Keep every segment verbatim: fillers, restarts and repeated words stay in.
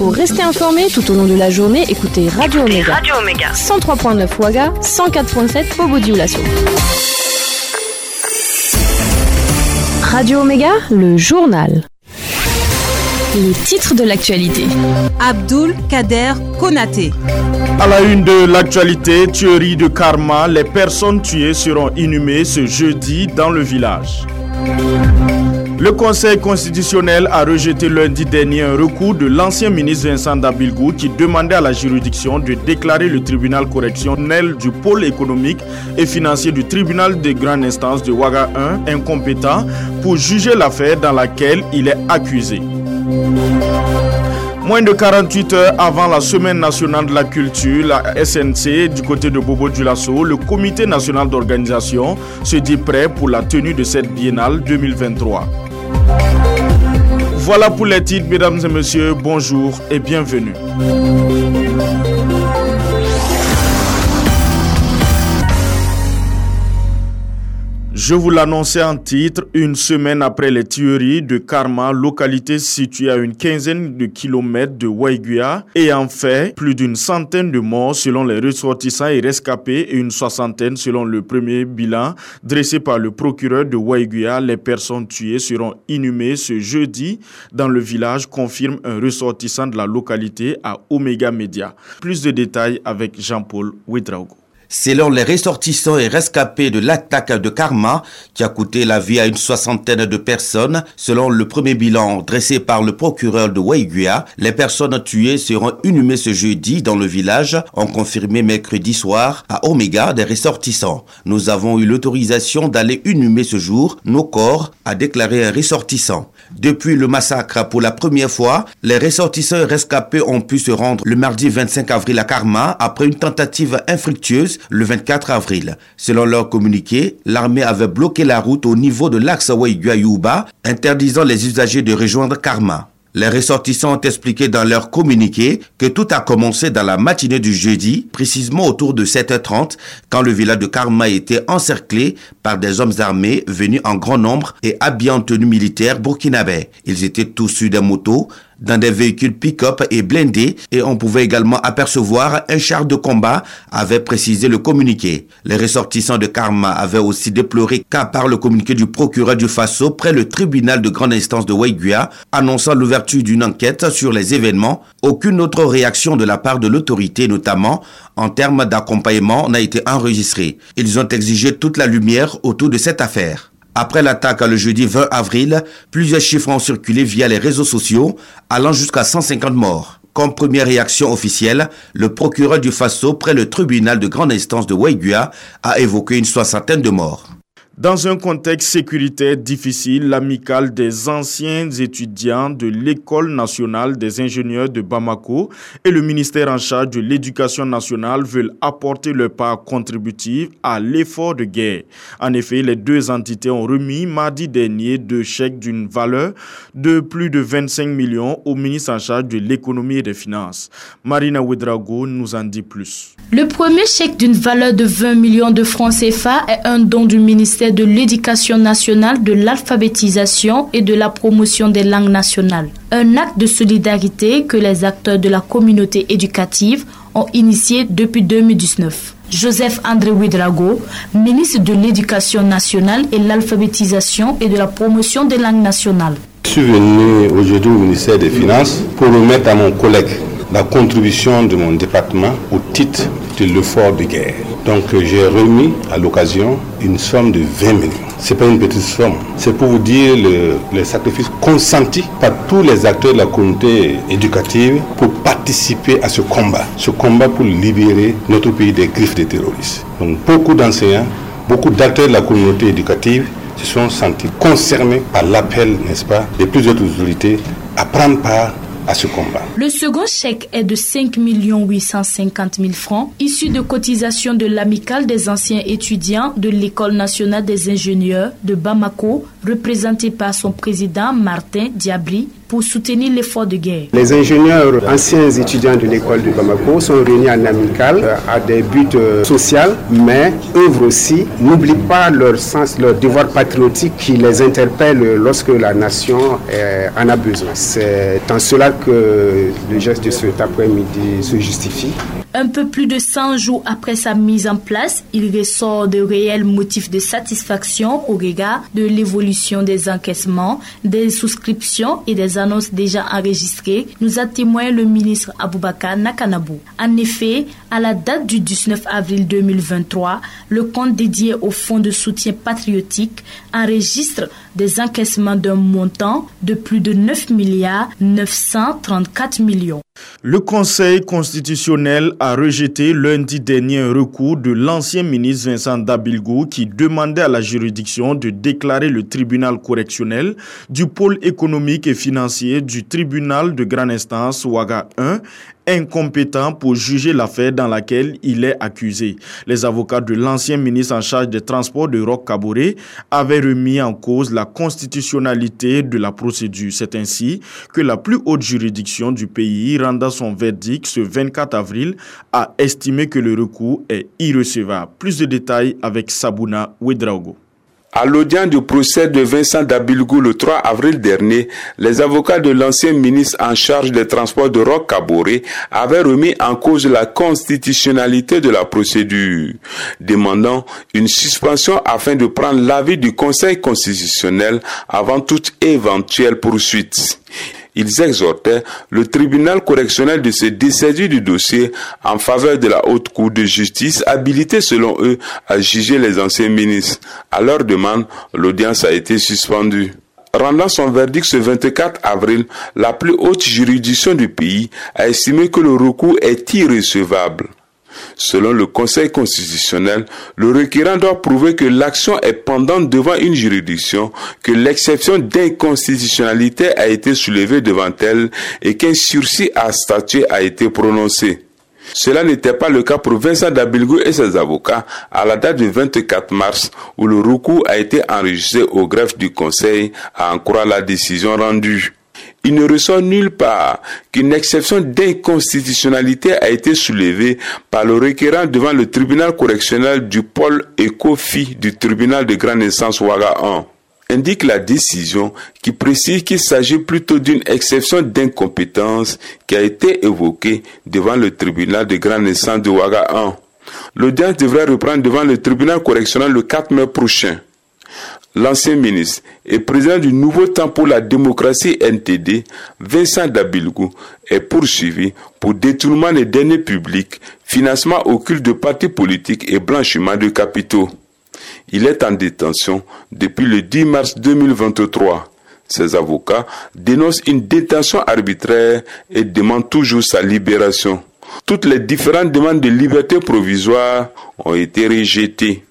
Pour rester informé tout au long de la journée, écoutez Radio Omega. Radio Omega. cent trois virgule neuf Ouaga, cent quatre virgule sept Bobo-Dioulasso. Radio Omega, le journal. Les titres de l'actualité. Abdoul Kader Konaté. À la une de l'actualité, tuerie de Karma, les personnes tuées seront inhumées ce jeudi dans le village. Le Conseil constitutionnel a rejeté lundi dernier un recours de l'ancien ministre Vincent Dabilgou qui demandait à la juridiction de déclarer le tribunal correctionnel du pôle économique et financier du tribunal de grande instance de Ouaga un incompétent pour juger l'affaire dans laquelle il est accusé. Moins de quarante-huit heures avant la Semaine nationale de la culture, la S N C, du côté de Bobo-Dioulasso, le Comité national d'organisation se dit prêt pour la tenue de cette biennale deux mille vingt-trois. Voilà pour les titres, mesdames et messieurs, bonjour et bienvenue. Je vous l'annonçais en titre, une semaine après les tueries de Karma, localité située à une quinzaine de kilomètres de Waiguia, ayant fait plus d'une centaine de morts selon les ressortissants et rescapés et une soixantaine selon le premier bilan dressé par le procureur de Waiguia. Les personnes tuées seront inhumées ce jeudi dans le village, confirme un ressortissant de la localité à Omega Media. Plus de détails avec Jean-Paul Ouedraogo. Selon les ressortissants et rescapés de l'attaque de Karma, qui a coûté la vie à une soixantaine de personnes, selon le premier bilan dressé par le procureur de Waiguia, les personnes tuées seront inhumées ce jeudi dans le village, ont confirmé mercredi soir à Omega des ressortissants. Nous avons eu l'autorisation d'aller inhumer ce jour nos corps, a déclaré un ressortissant. Depuis le massacre pour la première fois, les ressortissants et rescapés ont pu se rendre le mardi vingt-cinq avril à Karma après une tentative infructueuse le vingt-quatre avril. Selon leur communiqué, l'armée avait bloqué la route au niveau de l'axe Waiguia-Youba, interdisant les usagers de rejoindre Karma. Les ressortissants ont expliqué dans leur communiqué que tout a commencé dans la matinée du jeudi, précisément autour de sept heures trente, quand le village de Karma était encerclé par des hommes armés venus en grand nombre et habillés en tenue militaire burkinabé. Ils étaient tous sur des motos, dans des véhicules pick-up et blindés, et on pouvait également apercevoir un char de combat, avait précisé le communiqué. Les ressortissants de Karma avaient aussi déploré qu'à part le communiqué du procureur du Faso près le tribunal de grande instance de Waiguia, annonçant l'ouverture d'une enquête sur les événements, aucune autre réaction de la part de l'autorité, notamment en termes d'accompagnement, n'a été enregistrée. Ils ont exigé toute la lumière autour de cette affaire. Après l'attaque le jeudi vingt avril, plusieurs chiffres ont circulé via les réseaux sociaux, allant jusqu'à cent cinquante morts. Comme première réaction officielle, le procureur du Faso près le tribunal de grande instance de Waiguia a évoqué une soixantaine de morts. Dans un contexte sécuritaire difficile, l'amicale des anciens étudiants de l'École nationale des ingénieurs de Bamako et le ministère en charge de l'éducation nationale veulent apporter leur part contributive à l'effort de guerre. En effet, les deux entités ont remis mardi dernier deux chèques d'une valeur de plus de vingt-cinq millions au ministre en charge de l'économie et des finances. Marina Ouedraogo nous en dit plus. Le premier chèque d'une valeur de vingt millions de francs C F A est un don du ministère de l'Éducation nationale, de l'alphabétisation et de la promotion des langues nationales. Un acte de solidarité que les acteurs de la communauté éducative ont initié depuis deux mille dix-neuf. Joseph André Ouedraogo, ministre de l'Éducation nationale et l'alphabétisation et de la promotion des langues nationales. Je suis venu aujourd'hui au ministère des Finances pour remettre à mon collègue la contribution de mon département au titre de l'effort de guerre. Donc j'ai remis à l'occasion une somme de vingt millions. Ce n'est pas une petite somme, c'est pour vous dire le, le sacrifice consenti par tous les acteurs de la communauté éducative pour participer à ce combat. Ce combat pour libérer notre pays des griffes des terroristes. Donc beaucoup d'enseignants, beaucoup d'acteurs de la communauté éducative se sont sentis concernés par l'appel, n'est-ce pas, de plusieurs autorités à prendre part à ce combat. Le second chèque est de cinq millions huit cent cinquante mille francs, issu de cotisations de l'amicale des anciens étudiants de l'École nationale des ingénieurs de Bamako, représenté par son président Martin Diabri, pour soutenir l'effort de guerre. Les ingénieurs, anciens étudiants de l'école de Bamako, sont réunis en amicale à des buts sociaux, mais œuvrent aussi, n'oublient pas leur sens, leur devoir patriotique qui les interpelle lorsque la nation en a besoin. C'est en cela que le geste de cet après-midi se justifie. Un peu plus de cent jours après sa mise en place, il ressort de réels motifs de satisfaction au regard de l'évolution des encaissements, des souscriptions et des annonces déjà enregistrées, nous a témoigné le ministre Aboubakar Nakanabou. En effet, à la date du dix-neuf avril deux mille vingt-trois, le compte dédié au fonds de soutien patriotique enregistre des encaissements d'un montant de plus de neuf milliards neuf cent trente-quatre millions. Le Conseil constitutionnel a rejeté lundi dernier un recours de l'ancien ministre Vincent Dabilgou qui demandait à la juridiction de déclarer le tribunal correctionnel du pôle économique et financier du tribunal de grande instance Ouaga un incompétent pour juger l'affaire dans laquelle il est accusé. Les avocats de l'ancien ministre en charge des transports de Roch Kaboré avaient remis en cause la constitutionnalité de la procédure. C'est ainsi que la plus haute juridiction du pays, rendant son verdict ce vingt-quatre avril, a estimé que le recours est irrecevable. Plus de détails avec Sabouna Ouedraogo. À l'audience du procès de Vincent Dabilgou le trois avril dernier, les avocats de l'ancien ministre en charge des transports de Roch Kaboré avaient remis en cause la constitutionnalité de la procédure, demandant une suspension afin de prendre l'avis du Conseil constitutionnel avant toute éventuelle poursuite. Ils exhortaient le tribunal correctionnel de se dessaisir du dossier en faveur de la haute cour de justice, habilitée selon eux à juger les anciens ministres. À leur demande, l'audience a été suspendue. Rendant son verdict ce vingt-quatre avril, la plus haute juridiction du pays a estimé que le recours est irrecevable. Selon le Conseil constitutionnel, le requérant doit prouver que l'action est pendante devant une juridiction, que l'exception d'inconstitutionnalité a été soulevée devant elle et qu'un sursis à statuer a été prononcé. Cela n'était pas le cas pour Vincent Dabilgou et ses avocats à la date du vingt-quatre mars où le recours a été enregistré au greffe du Conseil à en croire la décision rendue. Il ne ressort nulle part qu'une exception d'inconstitutionnalité a été soulevée par le requérant devant le tribunal correctionnel du pôle Ecofi du tribunal de grande instance Ouaga un. Indique la décision qui précise qu'il s'agit plutôt d'une exception d'incompétence qui a été évoquée devant le tribunal de grande instance de Ouaga un. L'audience devrait reprendre devant le tribunal correctionnel le quatre mai prochain. L'ancien ministre et président du Nouveau Temps pour la démocratie N T D, Vincent Dabilgou, est poursuivi pour détournement des deniers publics, financement occulte de partis politiques et blanchiment de capitaux. Il est en détention depuis le dix mars deux mille vingt-trois. Ses avocats dénoncent une détention arbitraire et demandent toujours sa libération. Toutes les différentes demandes de liberté provisoire ont été rejetées.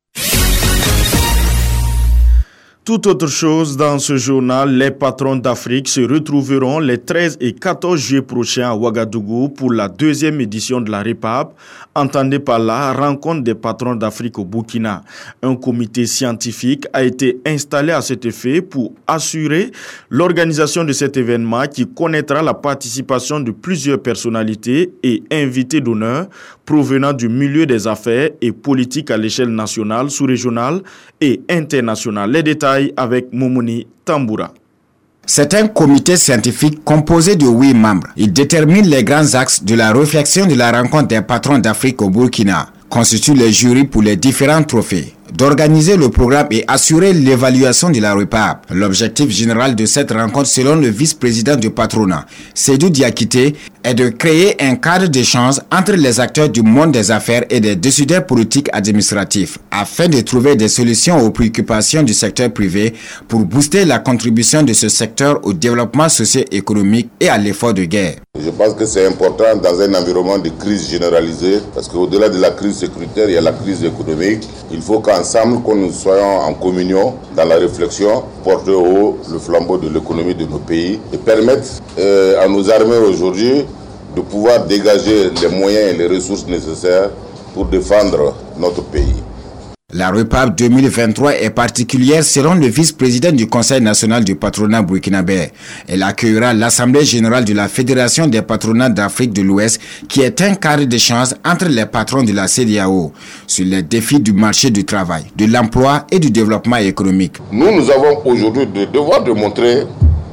Tout autre chose dans ce journal, les patrons d'Afrique se retrouveront les treize et quatorze juillet prochains à Ouagadougou pour la deuxième édition de la REPAB, entendez par là rencontre des patrons d'Afrique au Burkina. Un comité scientifique a été installé à cet effet pour assurer l'organisation de cet événement qui connaîtra la participation de plusieurs personnalités et invités d'honneur provenant du milieu des affaires et politiques à l'échelle nationale, sous-régionale et internationale. Les détails avec Momoni Tamboura. C'est un comité scientifique composé de huit membres. Il détermine les grands axes de la réflexion de la rencontre des patrons d'Afrique au Burkina, constitue le jury pour les différents trophées, d'organiser le programme et assurer l'évaluation de la REPAB. L'objectif général de cette rencontre, selon le vice-président du patronat, Seydou Diakité, est de créer un cadre d'échange entre les acteurs du monde des affaires et des décideurs politiques administratifs, afin de trouver des solutions aux préoccupations du secteur privé pour booster la contribution de ce secteur au développement socio-économique et à l'effort de guerre. Je pense que c'est important dans un environnement de crise généralisée, parce qu'au-delà de la crise sécuritaire, il y a la crise économique. Il faut qu'ensemble, que nous soyons en communion dans la réflexion, porter haut le flambeau de l'économie de nos pays et permettre euh, à nos armées aujourd'hui de pouvoir dégager les moyens et les ressources nécessaires pour défendre notre pays. La REPAB deux mille vingt-trois est particulière selon le vice-président du Conseil national du patronat burkinabé. Elle accueillera l'Assemblée générale de la Fédération des patronats d'Afrique de l'Ouest qui est un carré d'échange entre les patrons de la C E D E A O sur les défis du marché du travail, de l'emploi et du développement économique. Nous, nous avons aujourd'hui le devoir de montrer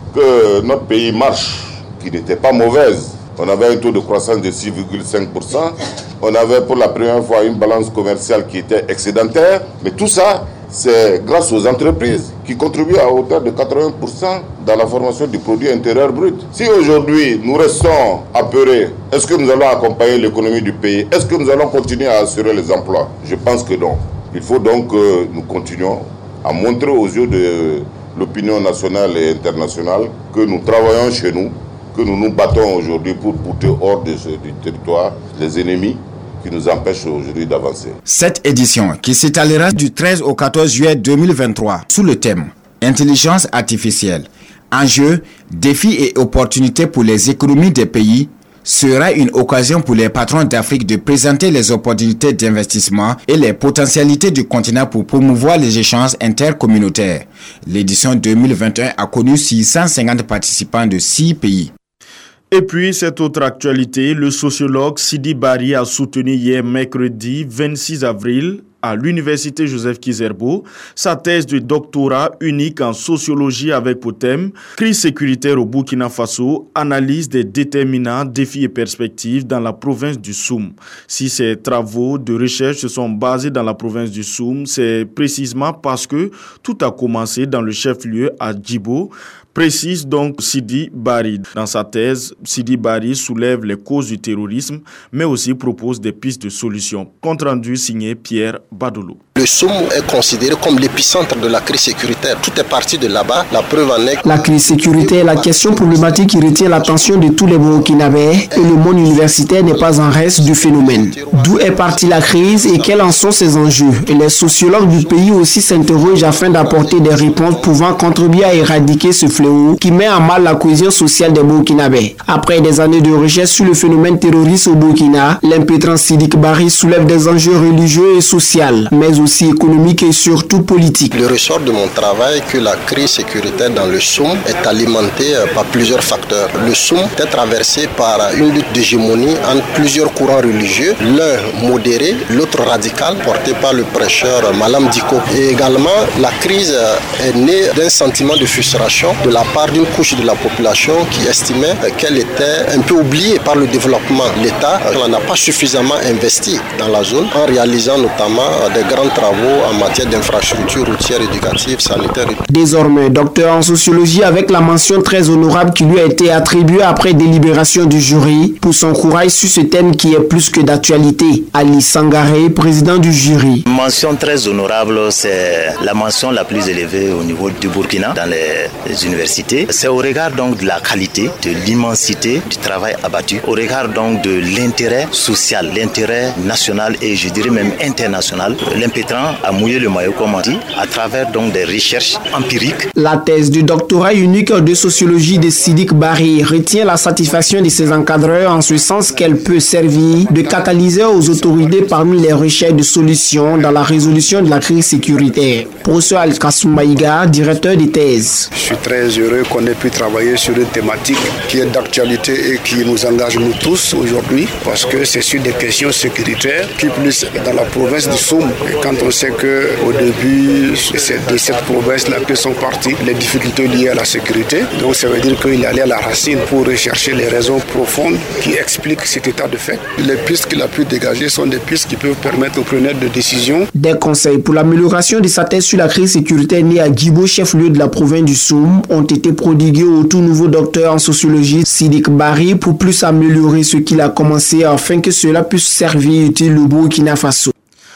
que notre pays marche, qui n'était pas mauvaise. On avait un taux de croissance de six virgule cinq pour cent. On avait pour la première fois une balance commerciale qui était excédentaire. Mais tout ça, c'est grâce aux entreprises qui contribuent à hauteur de quatre-vingts pour cent dans la formation du produit intérieur brut. Si aujourd'hui nous restons apeurés, est-ce que nous allons accompagner l'économie du pays? Est-ce que nous allons continuer à assurer les emplois? Je pense que non. Il faut donc que nous continuions à montrer aux yeux de l'opinion nationale et internationale que nous travaillons chez nous, que nous nous battons aujourd'hui pour porter hors de ce, du territoire les ennemis qui nous empêchent aujourd'hui d'avancer. Cette édition, qui s'étalera du treize au quatorze juillet deux mille vingt-trois, sous le thème « Intelligence artificielle, enjeux, défis et opportunités pour les économies des pays », sera une occasion pour les patrons d'Afrique de présenter les opportunités d'investissement et les potentialités du continent pour promouvoir les échanges intercommunautaires. L'édition deux mille vingt et un a connu six cent cinquante participants de six pays. Et puis, cette autre actualité, le sociologue Sidi Bari a soutenu hier mercredi vingt-six avril à l'université Joseph Kizerbo sa thèse de doctorat unique en sociologie avec pour thème crise sécuritaire au Burkina Faso, analyse des déterminants, défis et perspectives dans la province du Soum. Si ces travaux de recherche se sont basés dans la province du Soum, c'est précisément parce que tout a commencé dans le chef-lieu à Djibo, précise donc Sidi Bari. Dans sa thèse, Sidi Bari soulève les causes du terrorisme, mais aussi propose des pistes de solutions. Compte rendu signé Pierre Badolo. Le Soum est considéré comme l'épicentre de la crise sécuritaire. Tout est parti de là-bas. La preuve en est. La crise sécuritaire est la question problématique qui retient l'attention de tous les Burkinabés et le monde universitaire n'est pas en reste du phénomène. D'où est partie la crise et quels en sont ses enjeux? Et les sociologues du pays aussi s'interrogent afin d'apporter des réponses pouvant contribuer à éradiquer ce fléau qui met en mal la cohésion sociale des Burkinabés. Après des années de recherche sur le phénomène terroriste au Burkina, l'impétrant Sidi Bari soulève des enjeux religieux et sociaux, mais aussi aussi économique et surtout politique. Le ressort de mon travail que la crise sécuritaire dans le Soum est alimentée par plusieurs facteurs. Le Soum est traversé par une lutte d'hégémonie entre plusieurs courants religieux, l'un modéré, l'autre radical, porté par le prêcheur Malam Diko. Et également, la crise est née d'un sentiment de frustration de la part d'une couche de la population qui estimait qu'elle était un peu oubliée par le développement. L'État n'a pas suffisamment investi dans la zone en réalisant notamment des grands travaux en matière d'infrastructures routières, éducatives, sanitaires. Désormais, docteur en sociologie avec la mention très honorable qui lui a été attribuée après délibération du jury pour son courage sur ce thème qui est plus que d'actualité. Ali Sangaré, président du jury. Mention très honorable, c'est la mention la plus élevée au niveau du Burkina dans les, les universités. C'est au regard donc de la qualité, de l'immensité du travail abattu, au regard donc de l'intérêt social, l'intérêt national et je dirais même international. L'impétrant a mouillé le maillot, comme on dit, à travers donc des recherches empiriques. La thèse du doctorat unique de sociologie de Sidi Bari retient la satisfaction de ses encadreurs en ce sens qu'elle peut servir de catalyseur aux autorités parmi les recherches de solutions dans la résolution de la crise sécuritaire. Professeur Al-Kassoum Maïga, directeur des thèses. Je suis très heureux qu'on ait pu travailler sur une thématique qui est d'actualité et qui nous engage nous tous aujourd'hui parce que c'est sur des questions sécuritaires qui plus dans la province du Soum. Et quand on sait qu'au début, c'est de cette province-là que sont parties les difficultés liées à la sécurité, donc ça veut dire qu'il est allé à la racine pour rechercher les raisons profondes qui expliquent cet état de fait. Les pistes qu'il a pu dégager sont des pistes qui peuvent permettre aux preneurs de décision. Des conseils pour l'amélioration de sa thèse sur la crise sécuritaire née à Djibo, chef-lieu de la province du Soum, ont été prodigués au tout nouveau docteur en sociologie Sidi Bari pour plus améliorer ce qu'il a commencé afin que cela puisse servir utile le Burkina Faso.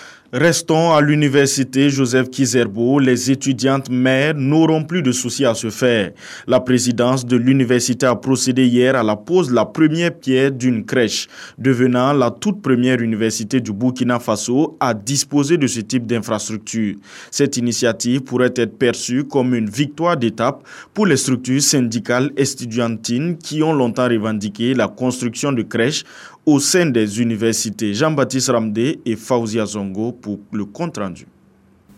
Restons à l'université Joseph Kizerbo. Les étudiantes mères n'auront plus de soucis à se faire. La présidence de l'université a procédé hier à la pose de la première pierre d'une crèche, devenant la toute première université du Burkina Faso à disposer de ce type d'infrastructure. Cette initiative pourrait être perçue comme une victoire d'étape pour les structures syndicales estudiantines qui ont longtemps revendiqué la construction de crèches au sein des universités. Jean-Baptiste Ramdé et Faouzia Zongo pour le compte-rendu.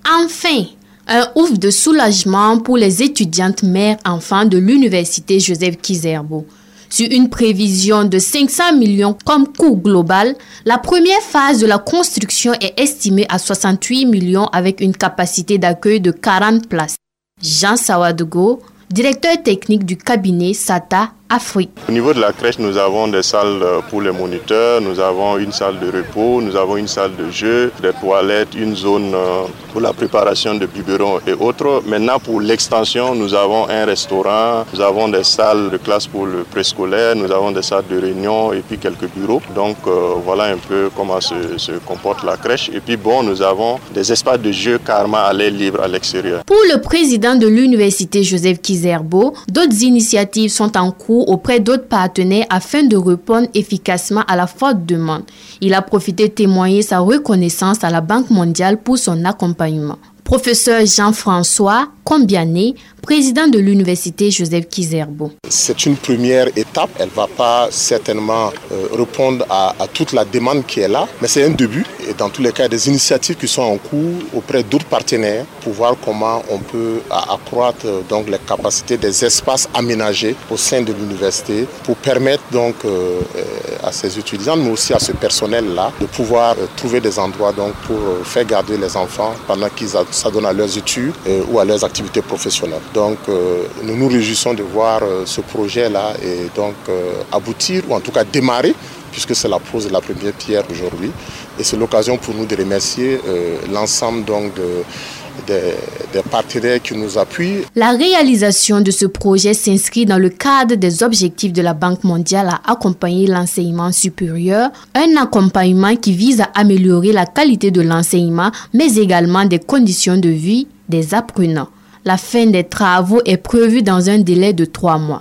Enfin, un ouf de soulagement pour les étudiantes mères-enfants de l'université Joseph Kizerbo. Sur une prévision de cinq cents millions comme coût global, la première phase de la construction est estimée à soixante-huit millions avec une capacité d'accueil de quarante places. Jean Sawadogo, directeur technique du cabinet S A T A Afrique. Au niveau de la crèche, nous avons des salles pour les moniteurs, nous avons une salle de repos, nous avons une salle de jeu, des toilettes, une zone pour la préparation de biberons et autres. Maintenant, pour l'extension, nous avons un restaurant, nous avons des salles de classe pour le préscolaire, nous avons des salles de réunion et puis quelques bureaux. Donc euh, voilà un peu comment se, se comporte la crèche. Et puis bon, nous avons des espaces de jeu carrément à l'air libre à l'extérieur. Pour le président de l'université Joseph Kizerbo, d'autres initiatives sont en cours auprès d'autres partenaires afin de répondre efficacement à la forte demande. Il a profité de témoigner sa reconnaissance à la Banque mondiale pour son accompagnement. Professeur Jean-François Combiané, président de l'université Joseph Kizerbo. C'est une première étape. Elle ne va pas certainement euh, répondre à, à toute la demande qui est là, mais c'est un début. Et dans tous les cas, des initiatives qui sont en cours auprès d'autres partenaires pour voir comment on peut accroître donc, les capacités des espaces aménagés au sein de l'université pour permettre donc, euh, à ces étudiants, mais aussi à ce personnel-là, de pouvoir euh, trouver des endroits donc, pour euh, faire garder les enfants pendant qu'ils s'adonnent à leurs études euh, ou à leurs activités professionnelles. Donc, euh, nous nous réjouissons de voir euh, ce projet-là et donc euh, aboutir ou en tout cas démarrer, puisque c'est la pose de la première pierre aujourd'hui. Et c'est l'occasion pour nous de remercier euh, l'ensemble donc de Des, des partenaires qui nous appuient. La réalisation de ce projet s'inscrit dans le cadre des objectifs de la Banque mondiale à accompagner l'enseignement supérieur, un accompagnement qui vise à améliorer la qualité de l'enseignement, mais également des conditions de vie des apprenants. La fin des travaux est prévue dans un délai de trois mois.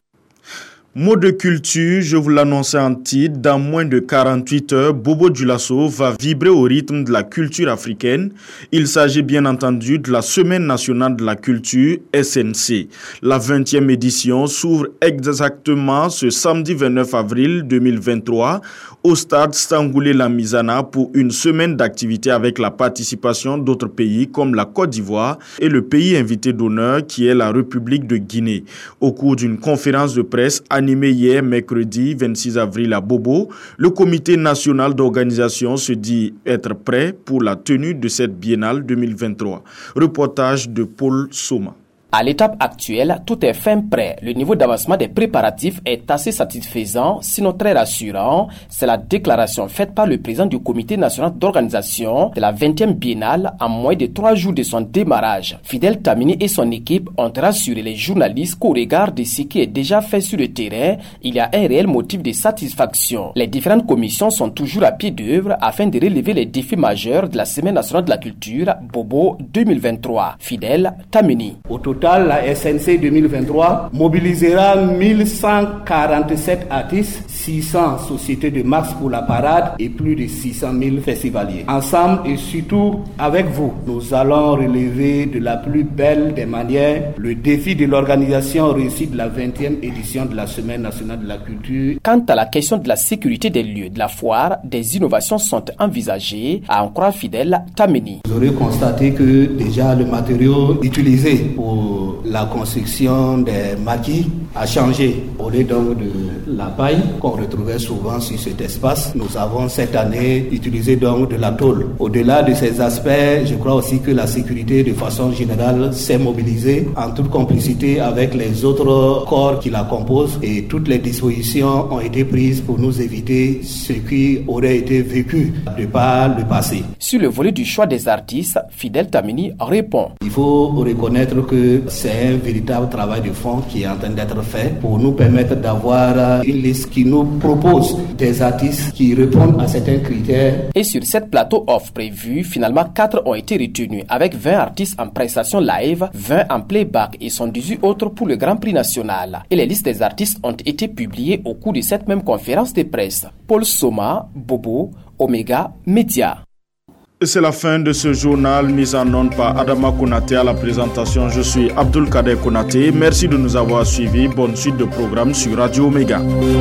Mot de culture, je vous l'annonçais en titre, dans moins de quarante-huit heures, Bobo Dioulasso va vibrer au rythme de la culture africaine. Il s'agit bien entendu de la Semaine nationale de la culture, S N C. La vingtième édition s'ouvre exactement ce samedi vingt-neuf avril deux mille vingt-trois au stade Stangoulé Lamizana pour une semaine d'activité avec la participation d'autres pays comme la Côte d'Ivoire et le pays invité d'honneur qui est la République de Guinée. Au cours d'une conférence de presse animé hier mercredi vingt-six avril à Bobo, le comité national d'organisation se dit être prêt pour la tenue de cette biennale deux mille vingt-trois. Reportage de Paul Soma. À l'étape actuelle, tout est fin prêt. Le niveau d'avancement des préparatifs est assez satisfaisant, sinon très rassurant. C'est la déclaration faite par le président du comité national d'organisation de la vingtième biennale en moins de trois jours de son démarrage. Fidel Tamini et son équipe ont rassuré les journalistes qu'au regard de ce qui est déjà fait sur le terrain, il y a un réel motif de satisfaction. Les différentes commissions sont toujours à pied d'œuvre afin de relever les défis majeurs de la Semaine nationale de la culture Bobo deux mille vingt-trois. Fidel Tamini. Au total, la S N C deux mille vingt-trois mobilisera mille cent quarante-sept artistes, six cents sociétés de marche pour la parade et plus de six cent mille festivaliers. Ensemble et surtout avec vous, nous allons relever de la plus belle des manières le défi de l'organisation réussie de la vingtième édition de la Semaine nationale de la culture. Quant à la question de la sécurité des lieux de la foire, des innovations sont envisagées, à en croire Fidel Tamini. Vous aurez constaté que déjà le matériau utilisé pour la construction des maquis a changé. Au lieu donc de la paille qu'on retrouvait souvent sur cet espace, nous avons cette année utilisé donc de la tôle. Au-delà de ces aspects, je crois aussi que la sécurité de façon générale s'est mobilisée en toute complicité avec les autres corps qui la composent et toutes les dispositions ont été prises pour nous éviter ce qui aurait été vécu de par le passé. Sur le volet du choix des artistes, Fidel Tamini répond. Il faut reconnaître que c'est un véritable travail de fond qui est en train d'être fait pour nous permettre d'avoir une liste qui nous propose des artistes qui répondent à certains critères. Et sur cette plateau off prévue, finalement quatre ont été retenus avec vingt artistes en prestation live, vingt en playback et soixante-dix-huit autres pour le Grand Prix national. Et les listes des artistes ont été publiées au cours de cette même conférence de presse. Paul Soma, Bobo, Omega Media. C'est la fin de ce journal mis en onde par Adama Konaté à la présentation. Je suis Abdul Kader Konaté. Merci de nous avoir suivis. Bonne suite de programme sur Radio Omega.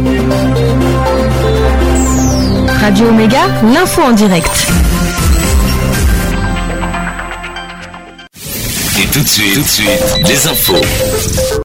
Radio Omega, l'info en direct. Écoutez tout de suite, tout de suite les infos.